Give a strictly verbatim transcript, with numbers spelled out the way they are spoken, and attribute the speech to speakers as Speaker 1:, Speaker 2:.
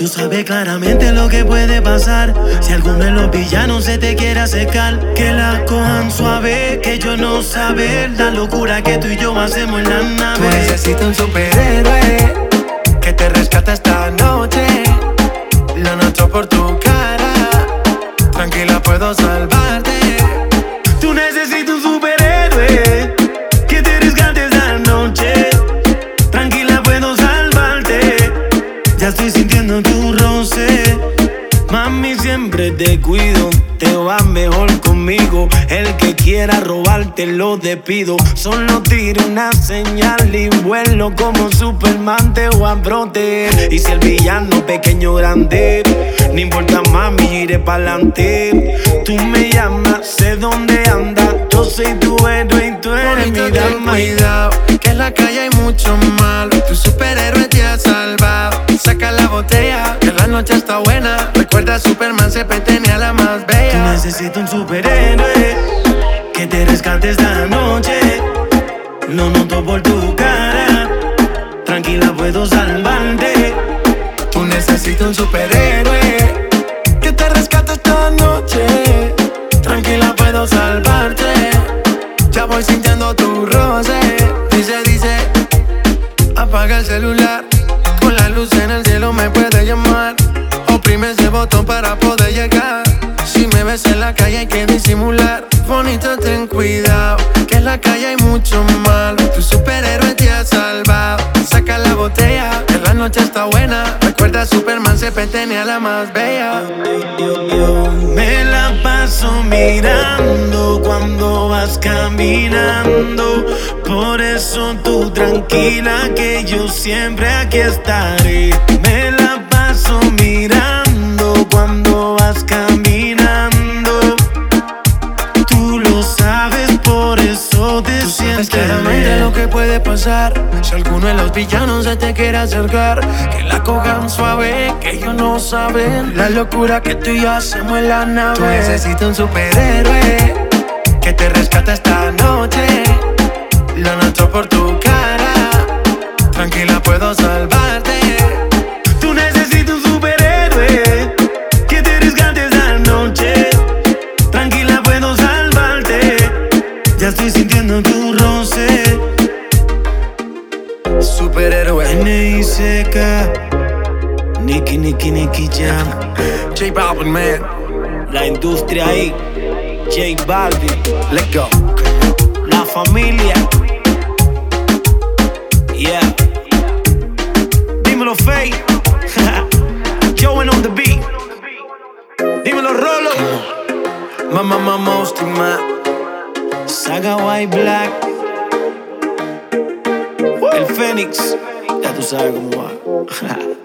Speaker 1: Tú sabes claramente lo que puede pasar si alguno de los villanos se te quiere acercar. Que la cojan suave, que yo no saber la locura que tú y yo hacemos en la nave.
Speaker 2: Tú necesitas un superhéroe que te rescate esta noche. Lo noto por tu cara, tranquila puedo salvarte.
Speaker 1: Tú necesitas un superhéroe que te rescate esta noche. Tranquila puedo salvarte. Ya estoy sintiendo tu roce. Mami, siempre te cuido, te va mejor conmigo. El que quiera robarte lo despido. Solo tiro una señal y vuelo como Superman, te voy a proteger. Y si el villano pequeño o grande, no importa, mami, iré pa'lante. Tú me llamas, sé dónde andas. Yo soy tu héroe y tú eres mi dama.
Speaker 2: Cuidado, que en la calle hay mucho malo. Tu superhéroe te ha salvado. Saca la botella, que la noche está buena. Recuerda, Superman siempre tenía la más bella.
Speaker 1: Tú necesitas un superhéroe que te rescate esta noche. Lo noto por tu cara, tranquila puedo salvarte.
Speaker 2: Tú necesitas un superhéroe que te rescate esta noche. Tranquila puedo salvarte. Ya voy sintiendo tu roce. Dice, dice, apaga el celular. Con la luz en el cielo me puedes llamar. Oprime ese botón para poder llegar. Si me ves en la calle hay que disimular. Bonito, ten cuidado, que en la calle hay mucho malo. Tu superhéroe te ha salvado. Saca la botella, que la noche está buena. Recuerda, Superman siempre tenía la más bella.
Speaker 1: Yo, yo me la paso mirando cuando vas caminando. Por eso tú tranquila que yo siempre aquí estaré. Me la paso mirando cuando vas caminando. Tú lo sabes, por eso te
Speaker 2: Tú
Speaker 1: sientes
Speaker 2: sabes claramente lo que puede pasar si alguno de los villanos se te quiere acercar. Que la cojan suave, que ellos no saben la locura que tú y yo hacemos en la nave. Tú necesitas un superhéroe que te rescate esta noche. Lo noto por tu cara, tranquila puedo salvarte.
Speaker 1: Tú necesitas un superhéroe que te rescate esta noche. Tranquila puedo salvarte. Ya estoy sintiendo tu roce.
Speaker 2: Superhéroe
Speaker 1: N I C K, Nicky, Nicky, Nicky Jam.
Speaker 2: J Balvin, man.
Speaker 1: La industria ahí, J Balvin.
Speaker 2: Let's go.
Speaker 1: La familia. Yeah. Dímelo, Faye. Joey on the beat. Dímelo, Rolo.
Speaker 2: Mama, mama, Mosty, man.
Speaker 1: Saga White Black. El Fénix. Ya tú sabes cómo va.